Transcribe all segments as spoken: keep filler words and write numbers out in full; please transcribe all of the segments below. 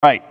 Right.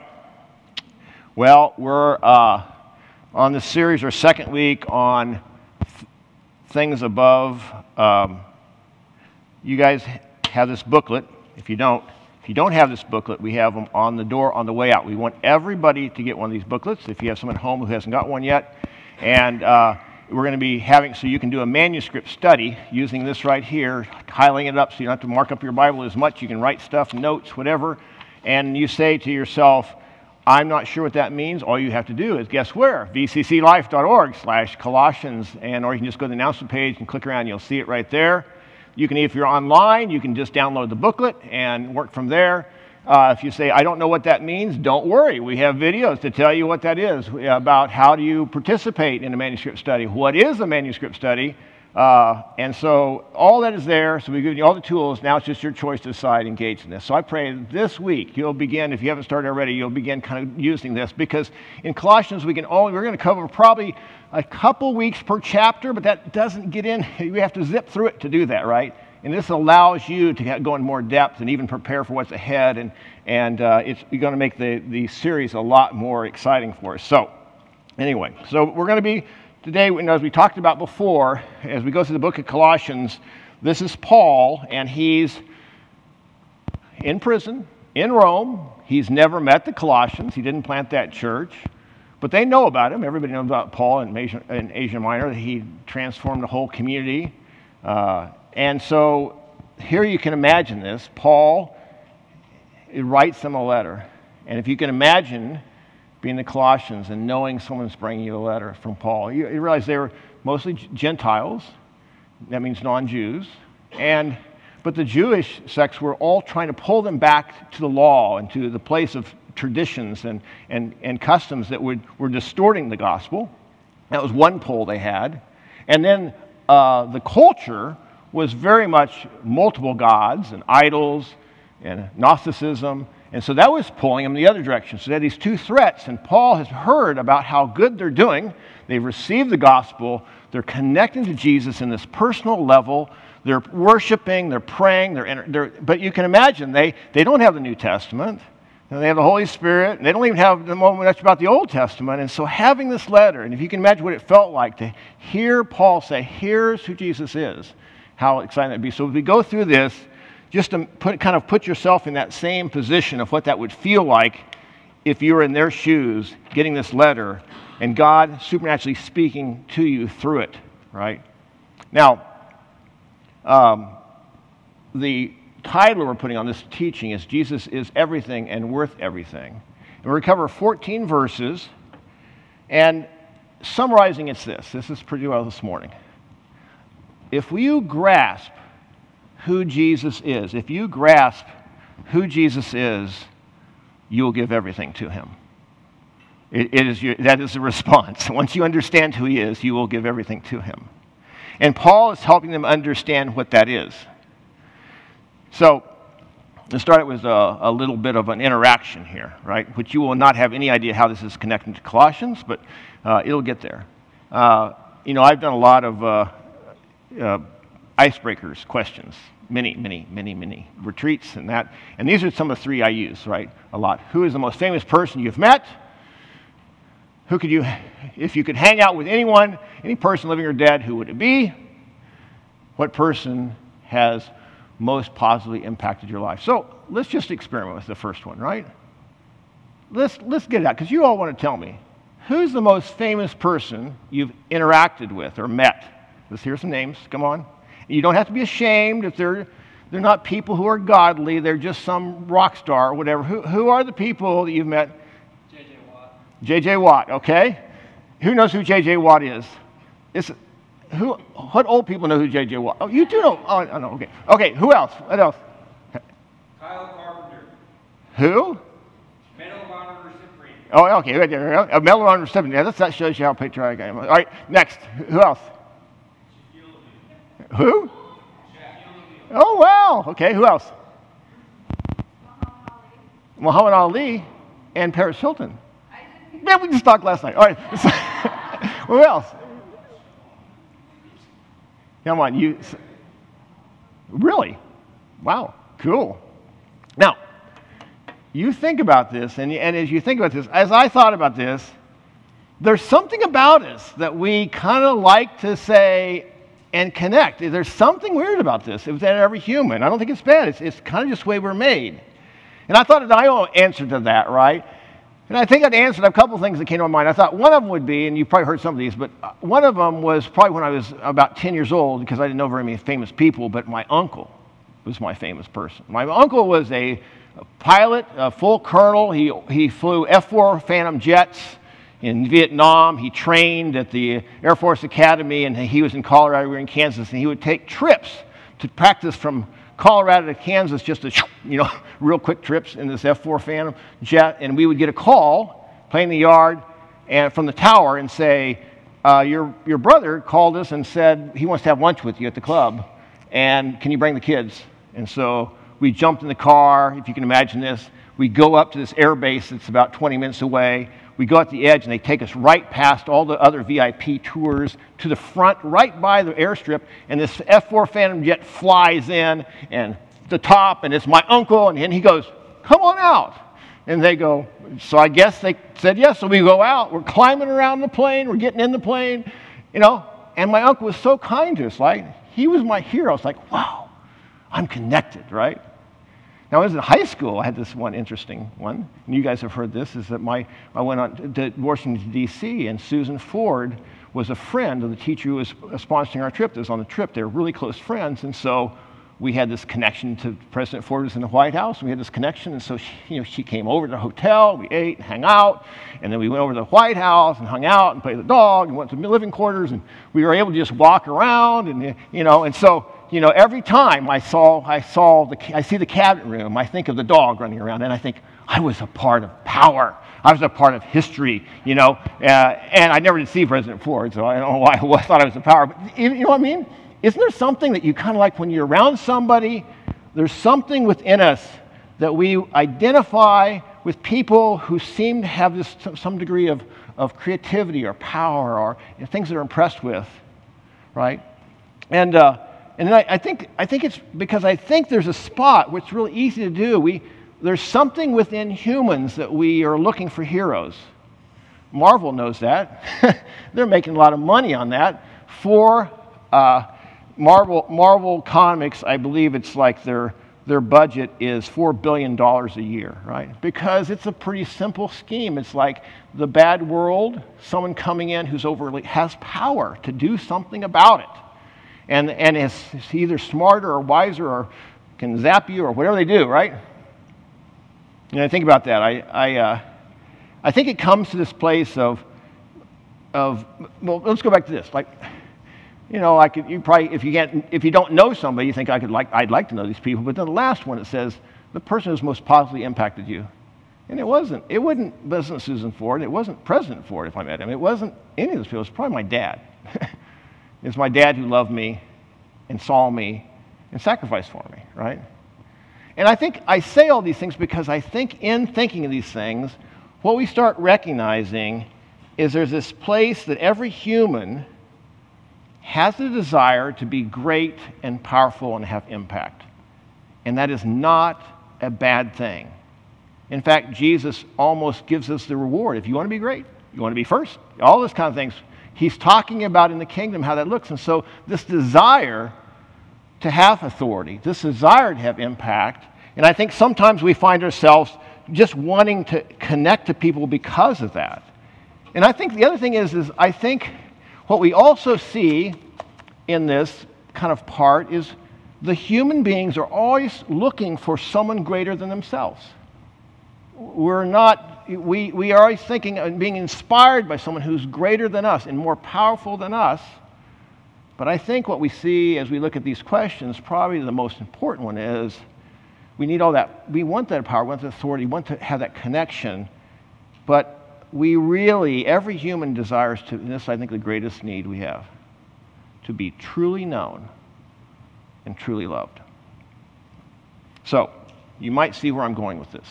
Well, we're uh, on this series, our second week on th- things above. Um, you guys have this booklet. If you don't, if you don't have this booklet, we have them on the door on the way out. We want everybody to get one of these booklets. If you have someone at home who hasn't got one yet, and uh, we're going to be having so you can do a manuscript study using this right here, highlighting it up so you don't have to mark up your Bible as much. You can write stuff, notes, whatever. And you say to yourself, I'm not sure what that means. All you have to do is guess where? v c c life dot org slash Colossians. And, or you can just go to the announcement page and click around. You'll see it right there. You can, if you're online, you can just download the booklet and work from there. Uh, if you say, I don't know what that means, don't worry. We have videos to tell you what that is, about how do you participate in a manuscript study. What is a manuscript study? Uh, and so all that is there, so we give you all the tools. Now it's just your choice to decide, engage in this. So I pray this week you'll begin, if you haven't started already, you'll begin kind of using this, because in Colossians we can only, we're going to cover probably a couple weeks per chapter, but that doesn't get in, we have to zip through it to do that, right? And this allows you to go in more depth and even prepare for what's ahead, and, and uh, it's going to make the, the series a lot more exciting for us. So anyway, so we're going to be today, as we talked about before, as we go through the book of Colossians, this is Paul, and he's in prison in Rome. He's never met the Colossians. He didn't plant that church, but they know about him. Everybody knows about Paul in Asia, in Asia Minor. He transformed the whole community. Uh, and so here you can imagine this. Paul writes them a letter. And if you can imagine being the Colossians and knowing someone's bringing you a letter from Paul. You, you realize they were mostly Gentiles. That means non-Jews. And but the Jewish sects were all trying to pull them back to the law and to the place of traditions and, and, and customs that would, were distorting the gospel. That was one pull they had. And then uh, the culture was very much multiple gods and idols and Gnosticism. And so that was pulling them in the other direction. So they had these two threats, and Paul has heard about how good they're doing. They've received the gospel. They're connecting to Jesus in this personal level. They're worshiping, they're praying, they're, they're but you can imagine they, they don't have the New Testament. They have the Holy Spirit, and they don't even have the moment much about the Old Testament. And so having this letter, and if you can imagine what it felt like to hear Paul say, here's who Jesus is, how exciting that would be. So as we go through this, just to put, kind of put yourself in that same position of what that would feel like if you were in their shoes getting this letter and God supernaturally speaking to you through it, right? Now, um, the title we're putting on this teaching is Jesus is Everything and Worth Everything. And we're going to cover fourteen verses, and summarizing it's this. This is pretty well this morning. If you grasp who Jesus is, if you grasp who Jesus is, you will give everything to him. It, it is your, that is the response. Once you understand who he is, you will give everything to him. And Paul is helping them understand what that is. So, to start it with a, a little bit of an interaction here, right? Which you will not have any idea how this is connected to Colossians, but uh, it'll get there. Uh, you know, I've done a lot of uh, uh, icebreakers, questions, many, many, many, many retreats and that. And these are some of the three I use, right, a lot. Who is the most famous person you've met? Who could you, if you could hang out with anyone, any person living or dead, who would it be? What person has most positively impacted your life? So let's just experiment with the first one, right? Let's, let's get it out, because you all want to tell me, who's the most famous person you've interacted with or met? Let's hear some names, come on. You don't have to be ashamed if they're, they're not people who are godly. They're just some rock star or whatever. Who, who are the people that you've met? J J Watt. J J Watt, okay. Who knows who J J Watt is? It's, who, what old people know who J J Watt? Oh, you do know. Oh, I know, okay. Okay, who else? What else? Kyle Carpenter. Who? Medal of Honor recipient. Oh, okay. Right there. A Medal of Honor recipient. Yeah, that shows you how patriotic I am. All right, next. Who else? Who? Oh, wow. Okay, who else? Muhammad Ali and Paris Hilton. Yeah, we just talked last night. All right. Who else? Come on, you. Really? Wow, cool. Now, you think about this, and, and as you think about this, as I thought about this, there's something about us that we kind of like to say and connect. There's something weird about this. It was in every human. I don't think it's bad. It's, it's kind of just the way we're made. And I thought that I owe an answer to that, right? And I think I'd answered a couple of things that came to my mind. I thought one of them would be, and you've probably heard some of these, but one of them was probably when I was about ten years old, because I didn't know very many famous people, but my uncle was my famous person. My uncle was a, a pilot, a full colonel. He, he flew F four Phantom jets in Vietnam. He trained at the Air Force Academy, and he was in Colorado, we were in Kansas, and he would take trips to practice from Colorado to Kansas, just to, you know, real quick trips in this F four Phantom jet, and we would get a call, play in the yard, and from the tower and say, uh, your, your brother called us and said he wants to have lunch with you at the club, and can you bring the kids? And so we jumped in the car, if you can imagine this. We go up to this air base that's about twenty minutes away. We go at the edge, and they take us right past all the other V I P tours to the front, right by the airstrip, and this F four Phantom jet flies in, and the top, and it's my uncle, and, and he goes, come on out. And they go, so I guess they said yes, so we go out. We're climbing around the plane. We're getting in the plane, you know, and my uncle was so kind to us. Like, he was my hero. It's like, wow, I'm connected, right? Now, when I was in high school, I had this one interesting one, and you guys have heard this, is that my I went on to Washington, D C, and Susan Ford was a friend of the teacher who was sponsoring our trip. That was on the trip. They were really close friends, and so we had this connection to President Ford was in the White House, and we had this connection, and so she, you know, she came over to the hotel, we ate and hung out, and then we went over to the White House and hung out and played with the dog and went to the living quarters, and we were able to just walk around, and, you know, and so, you know, every time I saw, I saw the, I see the cabinet room, I think of the dog running around, and I think, I was a part of power. I was a part of history, you know, uh, and I never did see President Ford, so I don't know why I thought I was a power, but you know what I mean? Isn't there something that you kind of like when you're around somebody, there's something within us that we identify with people who seem to have this some degree of, of creativity or power or you know, things they're impressed with, right? And uh, and I, I think I think it's because I think there's a spot where it's really easy to do. We there's something within humans that we are looking for heroes. Marvel knows that. They're making a lot of money on that for. Uh, Marvel, Marvel Comics, I believe it's like their, their budget is four billion dollars a year, right? Because it's a pretty simple scheme. It's like the bad world, someone coming in who's overly, has power to do something about it. And, and is, is either smarter or wiser or can zap you or whatever they do, right? And I think about that. I, I, uh, I think it comes to this place of, of, well, let's go back to this. Like, you know, I could, you probably, if you can't, if you don't know somebody, you think I could like, I'd like to know these people. But then the last one, it says the person who's most positively impacted you, and it wasn't, it wasn't, wasn't Susan Ford, it wasn't President Ford if I met him, it wasn't any of those people. It was probably my dad. It was my dad who loved me, and saw me, and sacrificed for me, right? And I think I say all these things because I think in thinking of these things, what we start recognizing is there's this place that every human has the desire to be great and powerful and have impact. And that is not a bad thing. In fact, Jesus almost gives us the reward. If you want to be great, you want to be first, all those kind of things. He's talking about in the kingdom how that looks. And so this desire to have authority, this desire to have impact, and I think sometimes we find ourselves just wanting to connect to people because of that. And I think the other thing is, is I think what we also see in this kind of part is the human beings are always looking for someone greater than themselves. We're not, we, we are always thinking and being inspired by someone who's greater than us and more powerful than us. But I think what we see as we look at these questions, probably the most important one is we need all that, we want that power, we want that authority, we want to have that connection, but we really, every human desires to, and this I think the greatest need we have, to be truly known and truly loved. So, you might see where I'm going with this.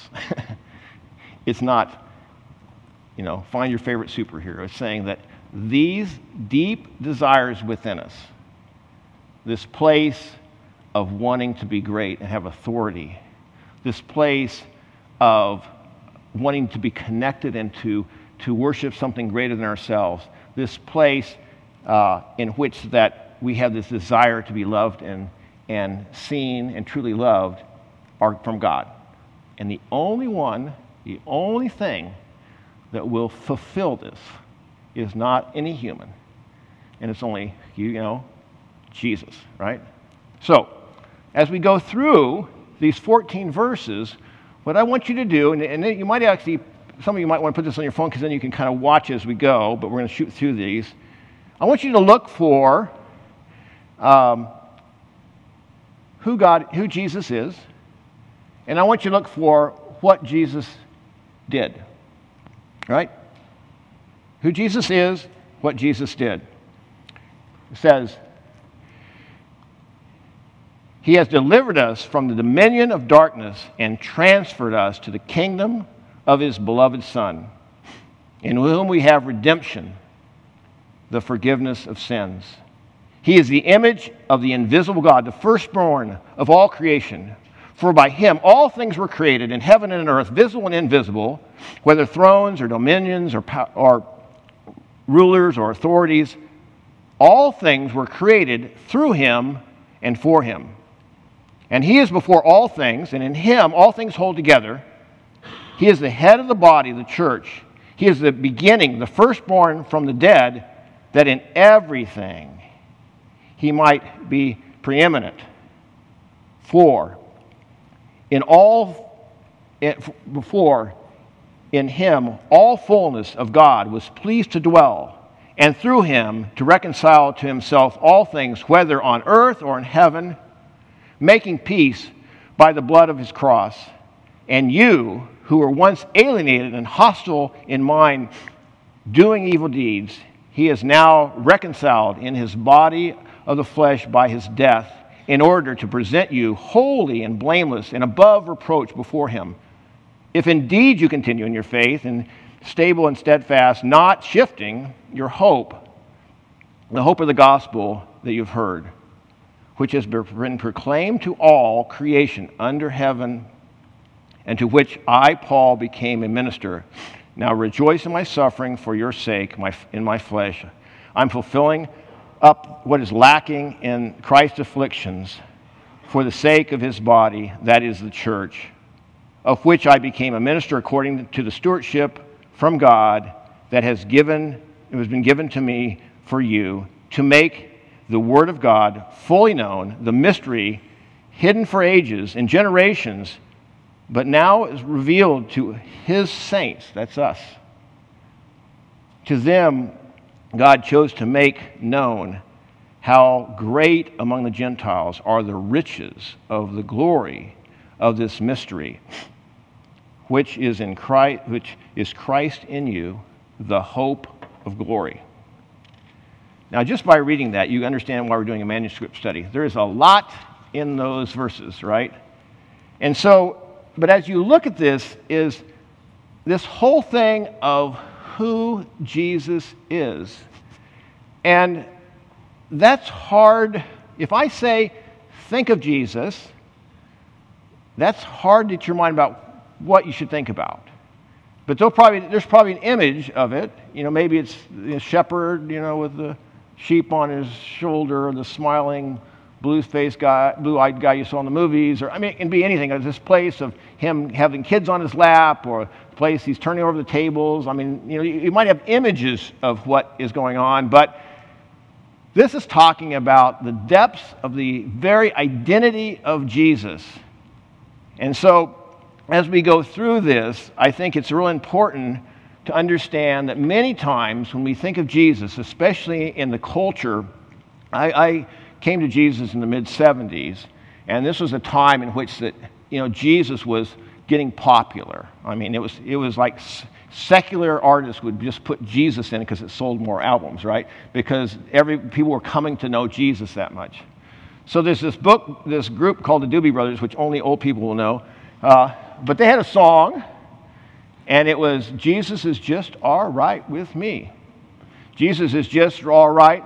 It's not, you know, find your favorite superhero. It's saying that these deep desires within us, this place of wanting to be great and have authority, this place of wanting to be connected and to, to worship something greater than ourselves. This place uh, in which that we have this desire to be loved and, and seen and truly loved are from God. And the only one, the only thing that will fulfill this is not any human. And it's only, you know, Jesus, right? So, as we go through these fourteen verses, what I want you to do, and, and you might actually, some of you might want to put this on your phone because then you can kind of watch as we go, but we're going to shoot through these. I want you to look for um, who God, who Jesus is, and I want you to look for what Jesus did, right? Who Jesus is, what Jesus did. It says, He has delivered us from the dominion of darkness and transferred us to the kingdom of His beloved Son, in whom we have redemption, the forgiveness of sins. He is the image of the invisible God, the firstborn of all creation. For by Him all things were created in heaven and on earth, visible and invisible, whether thrones or dominions or, or rulers or authorities. All things were created through Him and for Him. And He is before all things, and in Him all things hold together. He is the head of the body, the church. He is the beginning, the firstborn from the dead, that in everything He might be preeminent. For in all, before in Him all fullness of God was pleased to dwell, and through Him to reconcile to Himself all things, whether on earth or in heaven, making peace by the blood of His cross. And you, who were once alienated and hostile in mind, doing evil deeds, He is now reconciled in His body of the flesh by His death, in order to present you holy and blameless and above reproach before Him. If indeed you continue in your faith and stable and steadfast, not shifting your hope, the hope of the gospel that you've heard, which has been proclaimed to all creation under heaven, and to which I, Paul, became a minister. Now rejoice in my suffering for your sake, my, in my flesh. I'm fulfilling up what is lacking in Christ's afflictions for the sake of His body, that is the church, of which I became a minister according to the stewardship from God that has given, it has been given to me for you, to make the Word of God fully known, the mystery hidden for ages and generations, but now is revealed to His saints, that's us. To them, God chose to make known how great among the Gentiles are the riches of the glory of this mystery, which is in Christ, which is Christ in you, the hope of glory. Now, just by reading that, you understand why we're doing a manuscript study. There is a lot in those verses, right? And so, but as you look at this, is this whole thing of who Jesus is. And that's hard. If I say, think of Jesus, that's hard to get your mind about what you should think about. But there's probably, there's probably an image of it. You know, maybe it's the shepherd, you know, with the sheep on his shoulder, or the smiling, blue-faced guy, blue-eyed guy you saw in the movies, or I mean, it can be anything. It's this place of him having kids on his lap, or the place he's turning over the tables. I mean, you know, you, you might have images of what is going on, but this is talking about the depths of the very identity of Jesus. And so, as we go through this, I think it's really important to understand that many times when we think of Jesus, especially in the culture, I, I came to Jesus in the mid seventies, and this was a time in which that you know Jesus was getting popular. I mean, it was it was like secular artists would just put Jesus in it because it sold more albums, right? Because every people were coming to know Jesus that much. So there's this book, this group called the Doobie Brothers, which only old people will know, uh, but they had a song. And it was, Jesus is just all right with me. Jesus is just all right.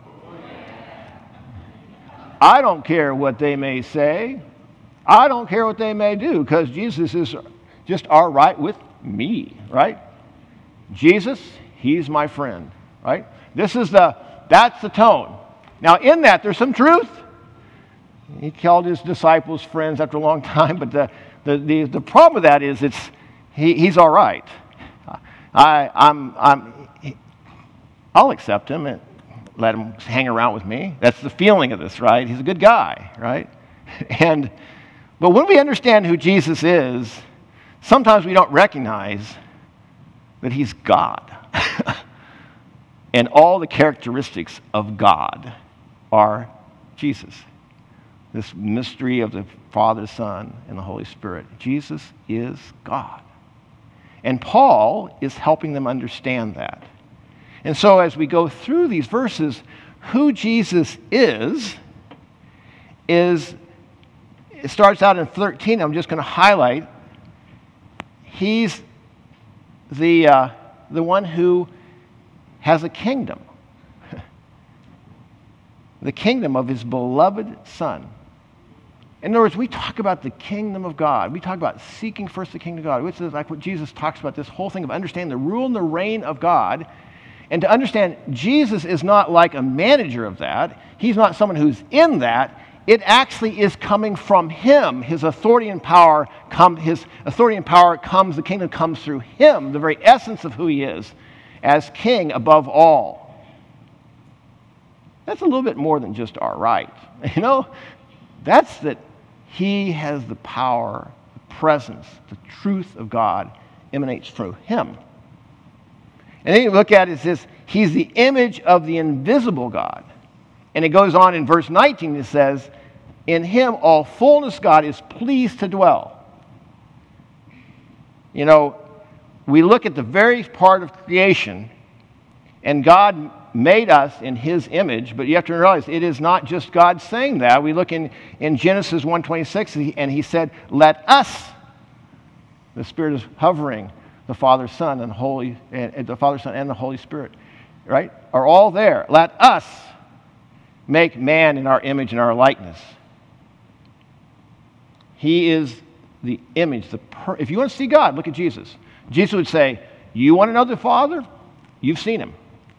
I don't care what they may say. I don't care what they may do, because Jesus is just are right with me, right? Jesus, he's my friend, right? This is the, that's the tone. Now in that, there's some truth. He called his disciples friends after a long time, but the, the, the, the problem with that is it's, he, he's all right. I, I'm, I'm, I'll accept him and let him hang around with me. That's the feeling of this, right? He's a good guy, right? And, but when we understand who Jesus is, sometimes we don't recognize that he's God. And all the characteristics of God are Jesus. This mystery of the Father, Son, and the Holy Spirit. Jesus is God. And Paul is helping them understand that. And so as we go through these verses, who Jesus is, is, it starts out in thirteen. I'm just going to highlight. He's the, uh, the one who has a kingdom. The kingdom of his beloved Son. In other words, we talk about the kingdom of God. We talk about seeking first the kingdom of God, which is like what Jesus talks about, this whole thing of understanding the rule and the reign of God. And to understand, Jesus is not like a manager of that. He's not someone who's in that. It actually is coming from him. His authority and power come, his authority and power comes, the kingdom comes through him, the very essence of who he is, as king above all. That's a little bit more than just our right. You know, that's that he has the power, the presence, the truth of God emanates through him. And then you look at it, it says, he's the image of the invisible God. And it goes on in verse nineteen, it says, in him all fullness God is pleased to dwell. You know, we look at the very part of creation, and God made us in his image, but you have to realize it is not just God saying that. We look in, in Genesis one twenty-six, and he said, let us, the Spirit is hovering, the Father, Son, and Holy, and the Father, Son, and the Holy Spirit, right, are all there. Let us make man in our image and our likeness. He is the image. The per- if you want to see God, look at Jesus. Jesus would say, you want to know the Father? You've seen him.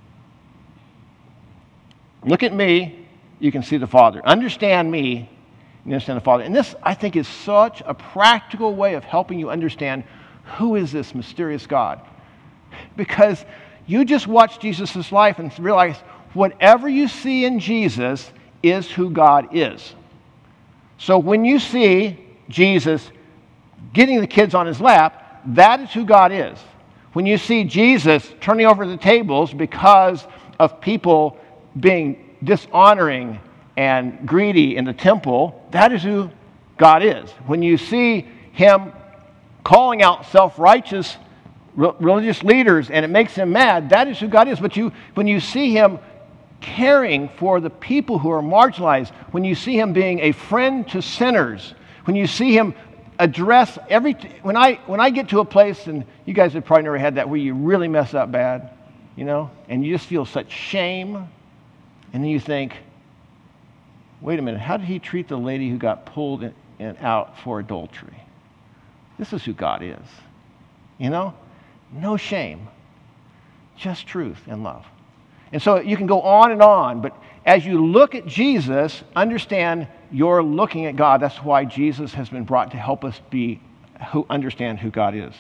Look at me, you can see the Father. Understand me, you understand the Father. And this, I think, is such a practical way of helping you understand who is this mysterious God. Because you just watch Jesus' life and realize whatever you see in Jesus is who God is. So when you see Jesus getting the kids on his lap, that is who God is. When you see Jesus turning over the tables because of people being dishonoring and greedy in the temple, that is who God is. When you see him calling out self-righteous religious leaders and it makes him mad, that is who God is. But you, when you see him caring for the people who are marginalized, when you see him being a friend to sinners, when you see him address every, when I, when I get to a place, and you guys have probably never had that, where you really mess up bad, you know, and you just feel such shame, and then you think, wait a minute, how did he treat the lady who got pulled in, in, out for adultery? This is who God is, you know? No shame, just truth and love. And so you can go on and on, but as you look at Jesus, understand you're looking at God. That's why Jesus has been brought to help us be who understand who God is.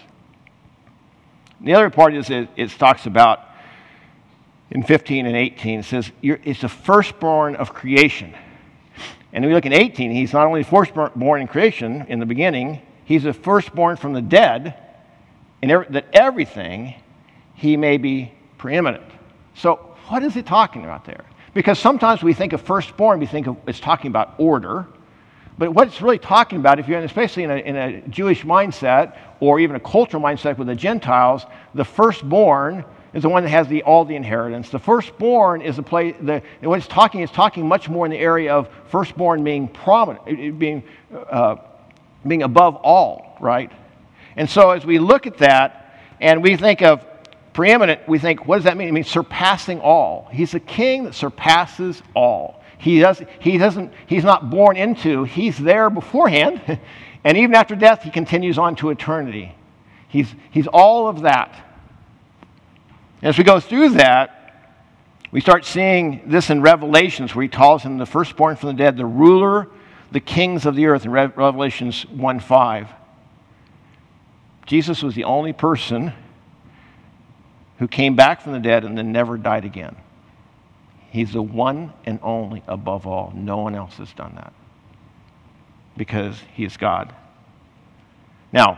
The other part is it, it talks about in fifteen and eighteen, it says you're, it's the firstborn of creation. And we look in eighteen, he's not only firstborn in creation in the beginning, he's the firstborn from the dead, and every, that everything he may be preeminent. So what is it talking about there? Because sometimes we think of firstborn, we think of it's talking about order. But what it's really talking about, if you're in, especially in a, in a Jewish mindset or even a cultural mindset with the Gentiles, the firstborn is the one that has the, all the inheritance. The firstborn is the place, the, what it's talking is talking much more in the area of firstborn being prominent, being, uh, being above all, right? And so as we look at that and we think of preeminent, we think, what does that mean? It means surpassing all. He's a king that surpasses all. He, does, he doesn't, he's not born into, he's there beforehand, And even after death, he continues on to eternity. He's, he's all of that. As we go through that, we start seeing this in Revelations, where he calls him the firstborn from the dead, the ruler, the kings of the earth, in Re- Revelations one five. Jesus was the only person who came back from the dead and then never died again. He's the one and only above all. No one else has done that because he is God. Now,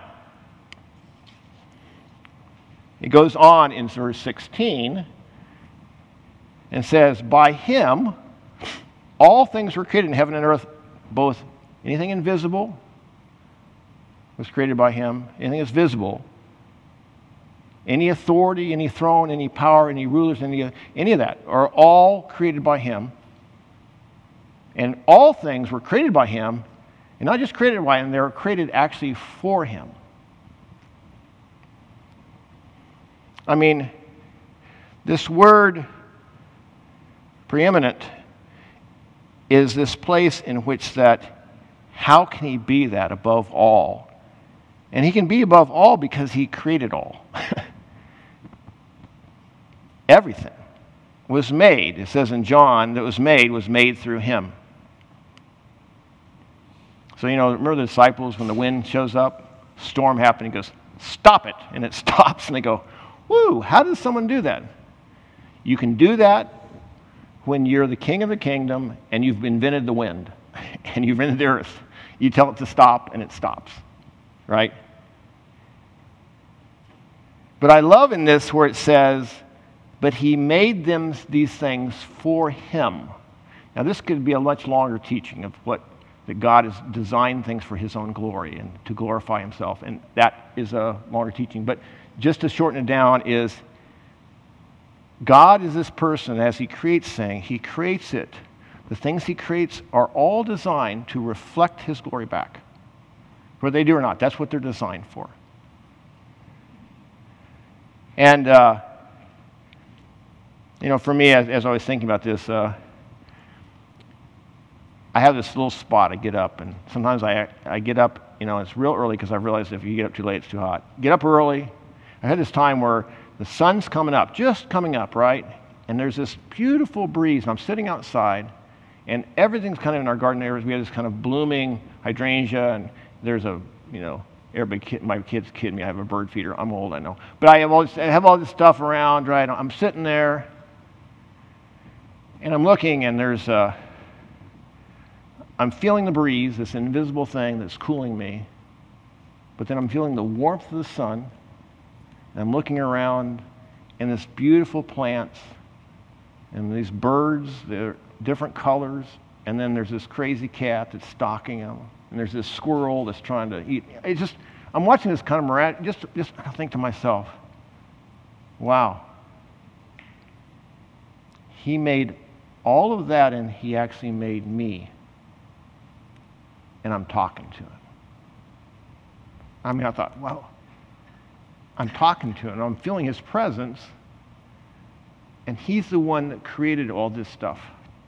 it goes on in verse sixteen and says, by him all things were created in heaven and earth, both anything invisible was created by him, anything that's visible, any authority, any throne, any power, any rulers, any, any of that are all created by him. And all things were created by him, and not just created by him, they were created actually for him. I mean, this word preeminent is this place in which that, how can he be that above all? And he can be above all because he created all. Everything was made. It says in John that was made was made through him. So, you know, remember the disciples when the wind shows up, storm happening, he goes, stop it. And it stops and they go, woo, how does someone do that? You can do that when you're the king of the kingdom and you've invented the wind and you've invented the earth. You tell it to stop and it stops, right? But I love in this where it says, but he made them these things for him. Now this could be a much longer teaching of what that God has designed things for his own glory and to glorify himself, and that is a longer teaching. But just to shorten it down is, God is this person, as he creates things, he creates it. The things he creates are all designed to reflect his glory back. Whether they do or not, that's what they're designed for. And, uh, you know, for me, as, as I was thinking about this, uh, I have this little spot I get up, and sometimes I, I get up, you know, it's real early because I've realized if you get up too late, it's too hot. Get up early. I had this time where the sun's coming up, just coming up, right? And there's this beautiful breeze, and I'm sitting outside, and everything's kind of in our garden areas. We have this kind of blooming hydrangea, and there's a, you know, everybody, kid, my kids kid me, I have a bird feeder. I'm old, I know. But I have all this, I have all this stuff around, right? I'm sitting there, and I'm looking, and there's a, I'm feeling the breeze, this invisible thing that's cooling me, but then I'm feeling the warmth of the sun, and I'm looking around, and this beautiful plants, and these birds, they're different colors, and then there's this crazy cat that's stalking them, and there's this squirrel that's trying to eat. It's just, I'm watching this kind of miraculous, just, just I think to myself, wow. He made all of that, and he actually made me. And I'm talking to him. I mean, I thought, wow, I'm talking to him. I'm feeling his presence. And he's the one that created all this stuff.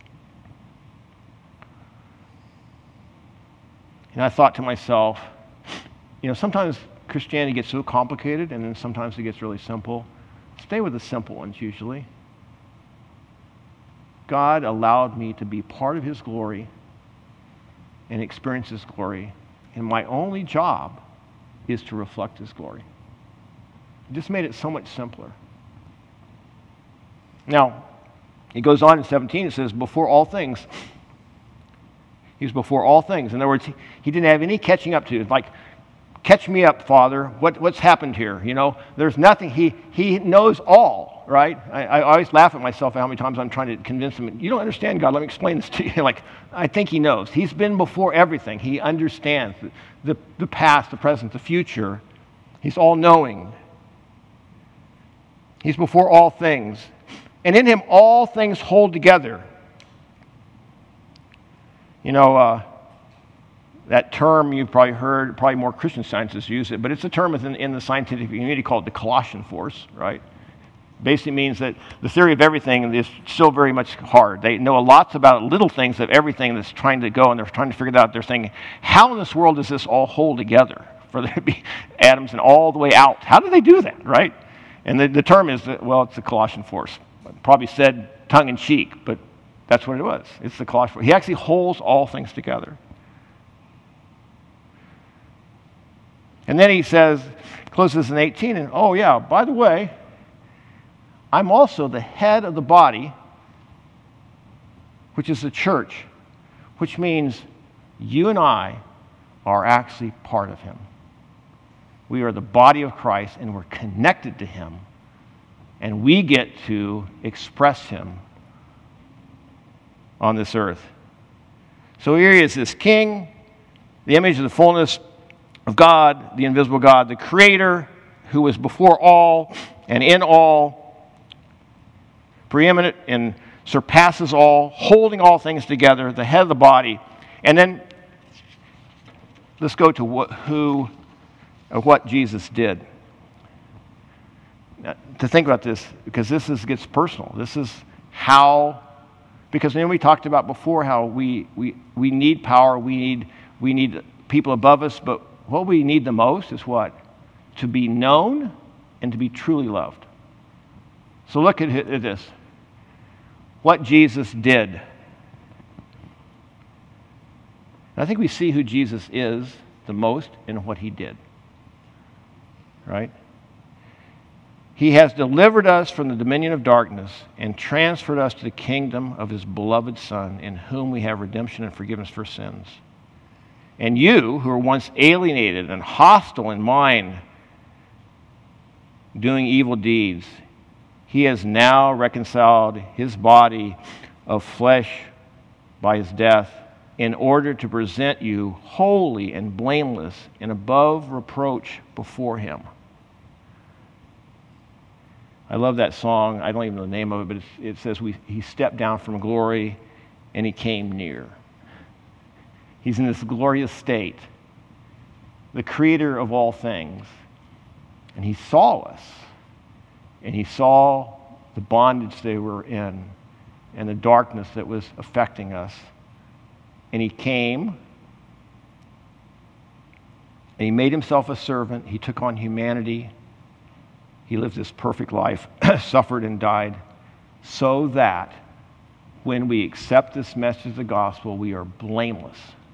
And I thought to myself, you know, sometimes Christianity gets so complicated, and then sometimes it gets really simple. Stay with the simple ones usually. God allowed me to be part of his glory and experience his glory, and my only job is to reflect his glory. It just made it so much simpler. Now, it goes on in seventeen, it says, before all things. He was before all things. In other words, he, he didn't have any catching up to. It's like, catch me up, Father. What, what's happened here? You know, there's nothing. He, he knows all, right? I, I always laugh at myself how many times I'm trying to convince him, you don't understand, God, let me explain this to you. Like, I think he knows. He's been before everything. He understands the, the, the past, the present, the future. He's all-knowing. He's before all things. And in him, all things hold together. You know, uh, that term you've probably heard, probably more Christian scientists use it, but it's a term within in the scientific community called the Colossian force, right? Basically means that the theory of everything is still very much hard. They know lots about little things of everything that's trying to go, and they're trying to figure it out. They're saying, how in this world does this all hold together for there to be atoms and all the way out? How do they do that, right? And the, the term is, that, well, it's the Colossian force. Probably said tongue-in-cheek, but that's what it was. It's the Colossian force. He actually holds all things together. And then he says, closes in eighteen, and oh yeah, by the way, I'm also the head of the body, which is the church, which means you and I are actually part of him. We are the body of Christ, and we're connected to him, and we get to express him on this earth. So here he is, this king, the image of the fullness of God, the invisible God, the creator who was before all and in all, preeminent and surpasses all, holding all things together, the head of the body. And then let's go to what, who, or what Jesus did. Now, to think about this, because this is, gets personal. This is how, because then we talked about before how we, we, we need power, we need, we need people above us, but what we need the most is what? To be known and to be truly loved. So look at, at this. What Jesus did. And I think we see who Jesus is the most in what he did. Right? He has delivered us from the dominion of darkness and transferred us to the kingdom of his beloved Son, in whom we have redemption and forgiveness for sins. And you, who were once alienated and hostile in mind, doing evil deeds, he has now reconciled his body of flesh by his death, in order to present you holy and blameless and above reproach before him. I love that song. I don't even know the name of it, but it's, it says we, he stepped down from glory and he came near. He's in this glorious state, the creator of all things. And he saw us. And he saw the bondage they were in and the darkness that was affecting us. And he came, and he made himself a servant. He took on humanity. He lived this perfect life, suffered and died, so that when we accept this message of the gospel, we are blameless.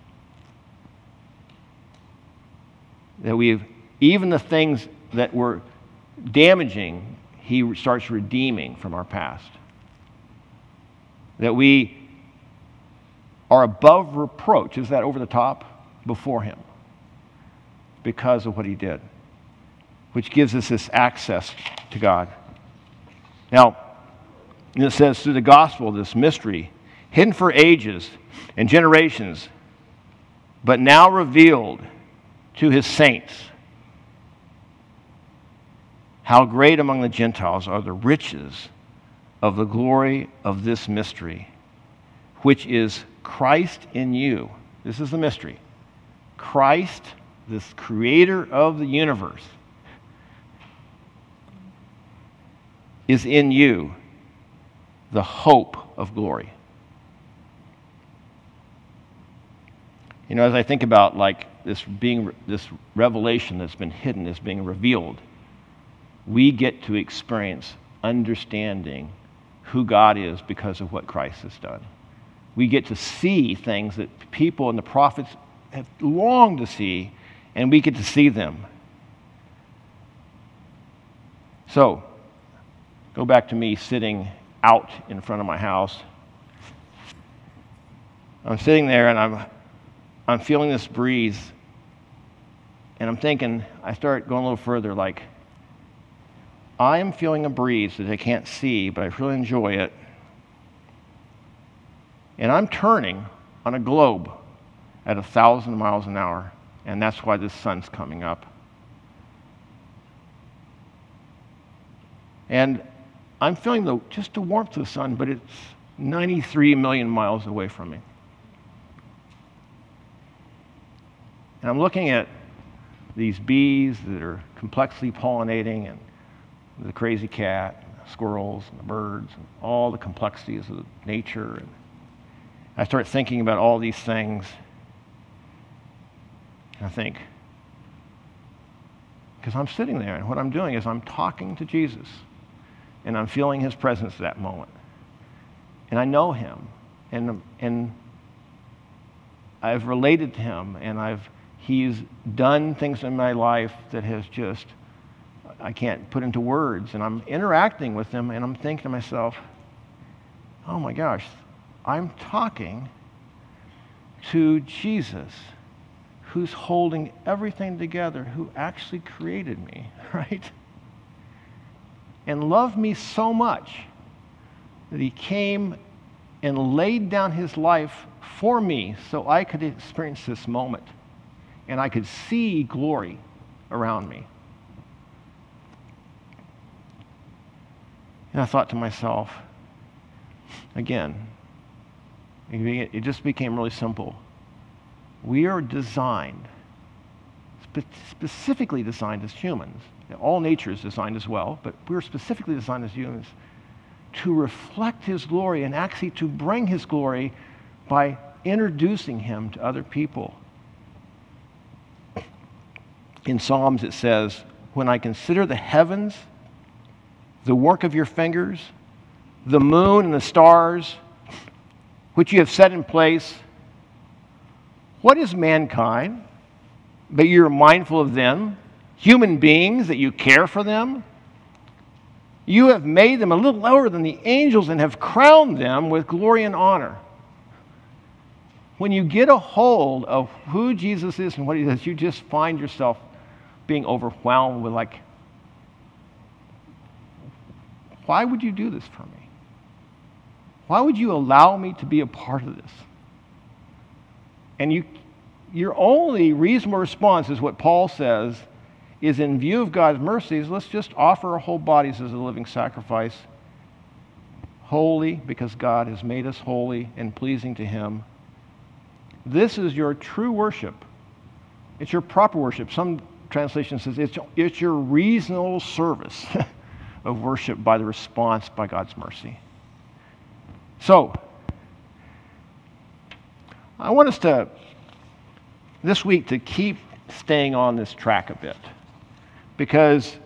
That we have, even the things that were damaging, he starts redeeming from our past. That we are above reproach, is that over the top? Before him. Because of what he did. Which gives us this access to God. Now, it says through the gospel, this mystery, hidden for ages and generations, but now revealed to his saints. How great among the Gentiles are the riches of the glory of this mystery, which is Christ in you. This is the mystery. Christ, this creator of the universe, is in you, the hope of glory. You know, as I think about like this being this revelation that's been hidden is being revealed, we get to experience understanding who God is because of what Christ has done. We get to see things that people and the prophets have longed to see, and we get to see them. So, go back to me sitting out in front of my house. I'm sitting there and I'm I'm feeling this breeze, and I'm thinking, I start going a little further, like, I am feeling a breeze that I can't see, but I really enjoy it. And I'm turning on a globe at a thousand miles an hour, and that's why the sun's coming up. And I'm feeling the, just the warmth of the sun, but it's ninety-three million miles away from me. And I'm looking at these bees that are complexly pollinating, and the crazy cat, squirrels and the birds and all the complexities of nature. And I start thinking about all these things. And I think, because I'm sitting there, and what I'm doing is I'm talking to Jesus, and I'm feeling his presence at that moment. And I know him, and, and I've related to him, and I've he's done things in my life that has just, I can't put into words. And I'm interacting with him, and I'm thinking to myself, oh my gosh, I'm talking to Jesus, who's holding everything together, who actually created me, right? And loved me so much that he came and laid down his life for me so I could experience this moment and I could see glory around me. And I thought to myself, again, it just became really simple. We are designed, spe- specifically designed as humans. All nature is designed as well, but we're specifically designed as humans to reflect his glory and actually to bring his glory by introducing him to other people. In Psalms it says, when I consider the heavens, the work of your fingers, the moon and the stars, which you have set in place, what is mankind, that you're mindful of them? Human beings, that you care for them? You have made them a little lower than the angels and have crowned them with glory and honor. When you get a hold of who Jesus is and what he does, you just find yourself being overwhelmed with like, why would you do this for me? Why would you allow me to be a part of this? And you, your only reasonable response is what Paul says, is in view of God's mercies, let's just offer our whole bodies as a living sacrifice, holy because God has made us holy and pleasing to him. This is your true worship. It's your proper worship. Some translation says it's, it's your reasonable service of worship by the response by God's mercy. So, I want us to, this week, to keep staying on this track a bit. Because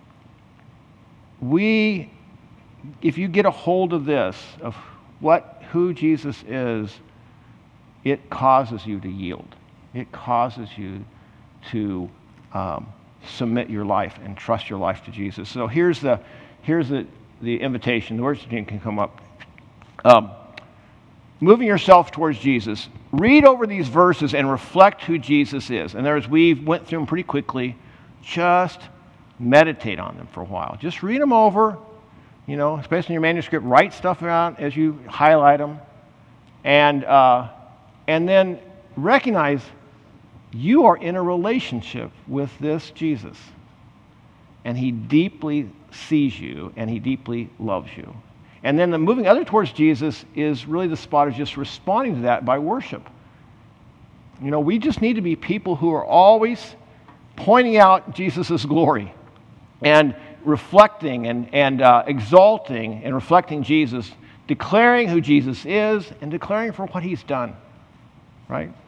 we, if you get a hold of this, of what, who Jesus is, it causes you to yield. It causes you to um, submit your life and trust your life to Jesus. So here's the, here's the, the invitation. The worship team can come up. Um, moving yourself towards Jesus. Read over these verses and reflect who Jesus is. And as we went through them pretty quickly, just meditate on them for a while. Just read them over, you know, especially in your manuscript. Write stuff out as you highlight them. And, uh, and then recognize you are in a relationship with this Jesus. And he deeply sees you and he deeply loves you. And then the moving other towards Jesus is really the spot of just responding to that by worship. You know, we just need to be people who are always pointing out Jesus' glory and reflecting and, and uh, exalting and reflecting Jesus, declaring who Jesus is and declaring for what he's done, right?